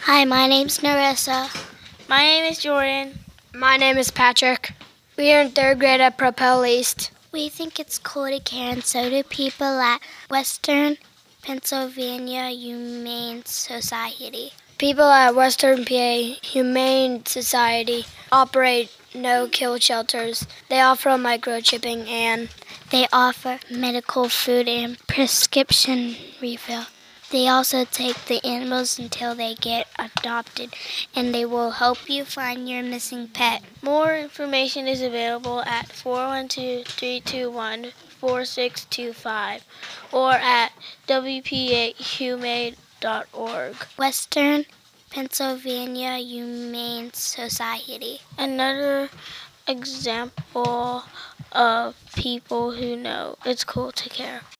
Hi, my name's Narissa. My name is Jordan. My name is Patrick. We are in third grade at Propel East. We think it's cool to care, and so do people at Western Pennsylvania Humane Society. People at Western PA Humane Society operate no-kill shelters. They offer microchipping and They offer medical food and prescription refill. They also take the animals until they get adopted, and they will help you find your missing pet. More information is available at 412-321-4625 or at wpahumane.org. Western Pennsylvania Humane Society. Another example of people who know it's cool to care.